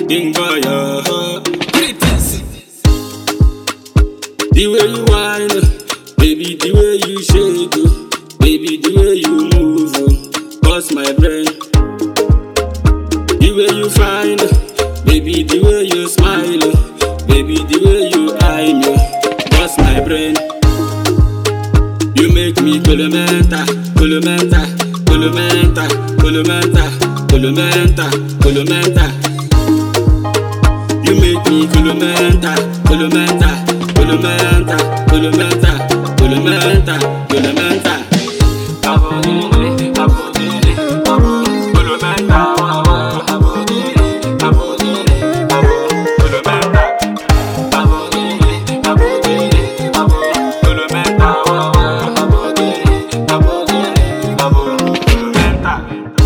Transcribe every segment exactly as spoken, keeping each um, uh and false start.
King boy, uh, greatest. The way you whine, baby, the way you shake, oh. Baby, the way you move, oh. Bust my brain. The way you find, baby, the way you smile, oh. Baby, the way you eye me, bust my brain. You make me colomenta, colomenta, colomenta, colomenta, colomenta, colomenta. You make me colomenta, colomenta, colomenta, colomenta, colomenta, colomenta. Abodine, abodine, abodine, colomenta, abodine, abodine, abodine, colomenta. Abodine, abodine, abodine, colomenta, abodine, abodine, abodine, colomenta.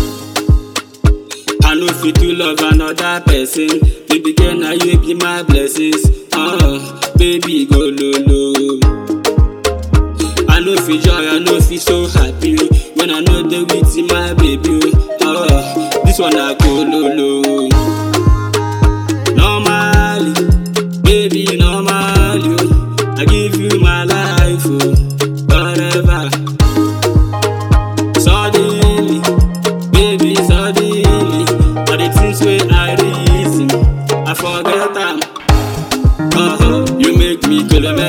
I know fit to love another person. Baby girl, now you be my blessings. Oh, baby, go low low. I know feel joy, I know feel so happy when I know they with my baby. Oh, this one I go low low. Normally, baby, normally, oh, I give you my life, oh, forever. Suddenly, baby, suddenly, all the things where I reason, I forget them. Uh-huh, you make me colomenta.